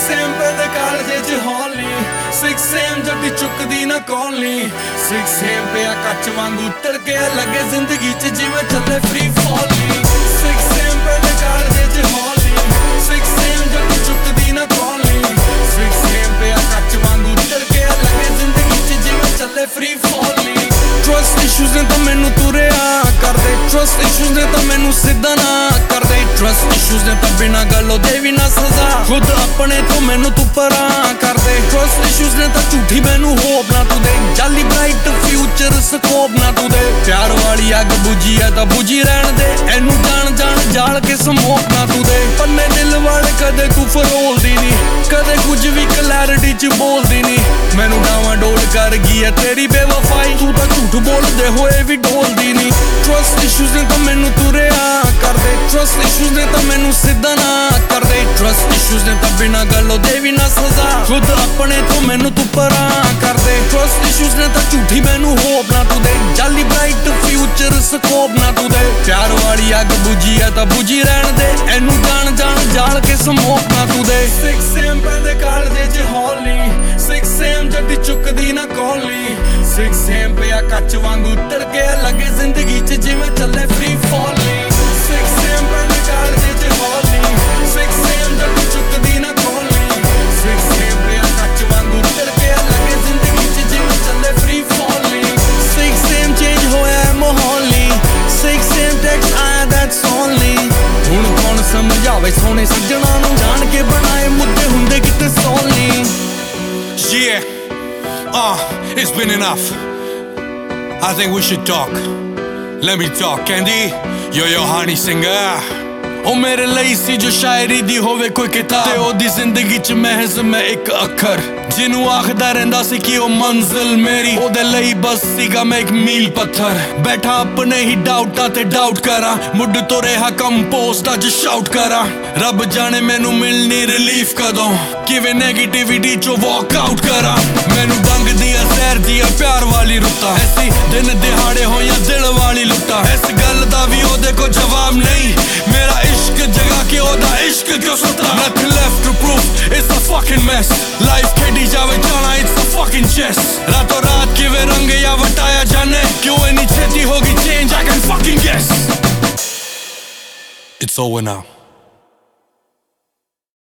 6am पे कालजे च हौली 6am जड्डी चुकदी ना कौली 6am पे कच वांगू तड़के लगे जिंदगी च जिवें चले फ्री फॉली 6am पे कालजे च हौली 6am जड्डी चुकदी ना कौली 6am पे कच वांगू तड़के लगे जिंदगी च जिवें चले फ्री फॉली ट्रस्ट इश्यूज ने तो मैनू तुरिया कर दे ट्रस्ट इश्यूज ने तो मैनू सीधा ना कर दे ट्रस्ट इश्यूज ने तो बिना गल्लों दे भी ना सजा खुद अपने तो मैनू तू परा कर दे ट्रस्ट इश्यूज ने तो झूठी मैनू होप ना तू दे जाली ब्राइट फ्यूचर स्कोप ना तू दे प्यार वाली अग बुझी है तो बुझी रहन दे एनू जान जान जाल के स्मोक ना तू दे पन्ने दिल वाले कदे तू फरोल दी नी कदे कुछ भी क्लैरिटी च बोल दी नी मैनू डावा डोल कर गई है तेरी बेवफाई तू तो झूठ बोलदे होए भी डोल दी नी ट्रस्ट इश्यूज ने तो मैनू तुरिया कर दे ट्रस्ट इश्यूज ने तो मैनू सीधा ना कर दे ट्रस्ट इश्यूज ने तो बिना गल्लों दे भी ना सजा खुद अपने तो मैनू तू परा कर दे ट्रस्ट इश्यूज ने तो झूठी मैनू होप ना तू दे जाली ब्राइट फ्यूचर स्कोप ना तू दे प्यार वाली अग बुझी है तो बुझी रहन दे एनू जान जान जाल के स्मोक ना तू दे 6am पे कालजे च हौली 6am जड्डी चुकदी ना कौली 6am पे कच वांगू तड़के लगे जिंदगी च जिवें चले फ्री फॉली 6am पे कालजे च हौली 6am जड्डी चुकदी ना कौली 6am पे कच वांगू तड़के लगे जिंदगी च जिवें चले फ्री फॉली 6am चेंज होया है माहौली 6am टेक्स्ट आया दैट्स ओनली हुण कौन समझावे सोने सज्जणा नूं जान के बनाए मुद्दे हुंदे किते सोली It's been enough. I think we should talk. Let me talk, Candy. You're your honey singer. ओ मेरे ਲਈ ਸੀ ਜੋ ਸ਼ਾਇਰੀ ਦੀ ਹੋਵੇ ਕੋਈ ਕਿਤਾਬ ਤੇ ਉਹਦੀ ਜ਼ਿੰਦਗੀ ਚ ਮਹਿਜ਼ ਮੈਂ ਇੱਕ ਅੱਖਰ ਜਿਹਨੂੰ ਆਖਦਾ ਰਹਿੰਦਾ ਸੀ ਕਿ ਉਹ ਮੰਜ਼ਿਲ ਮੇਰੀ ਉਹਦੇ ਲਈ ਬਸ ਸੀਗਾ ਮੈਂ ਇੱਕ ਮੀਲ ਪੱਥਰ ਬੈਠਾ ਆਪਣੇ ਹੀ ਡਾਊਟਾਂ ਤੇ ਡਾਊਟ ਕਰਾਂ ਮੁੱਢ ਤੋਂ ਰਿਹਾ ਕੰਪੋਸਟ ਅੱਜ ਸ਼ਾਊਟ ਕਰਾਂ ਰੱਬ ਜਾਣੇ ਮੈਨੂੰ ਮਿਲਣੀ ਰਿਲੀਫ ਕਦੋਂ ਕਿਵੇਂ ਨੈਗੇਟਿਵਿਟੀ ਚੋਂ ਵਾਕ ਆਊਟ ਕਰਾਂ ਮੈਨੂੰ ਡੰਗਦੀ ਆ ਜ਼ਹਿਰ ਦੀਆਂ ਪਿਆਰ ਵਾਲੀ ਰੁੱਤਾਂ ਐਸੀ ਦਿਨ ਦਿਹਾੜੇ ਹੋਈਆਂ ਦਿਲ ਵਾਲੀ ਲੁੱਟਾਂ ਇਸ ਗੱਲ ਦਾ ਵੀ ਉਹਦੇ ਕੋਲ ਜਵਾਬ ਨਹੀਂ ਮੇਰਾ इश्क जगा के ओदा इश्क क्यों सुता Nothing left to prove, it's a fucking mess Life खेडी जावे जाना, it's a fucking chess रातों रात किवे रंग या वटाया जाने क्यों इतनी छेती होगी change, I can fucking guess It's over now.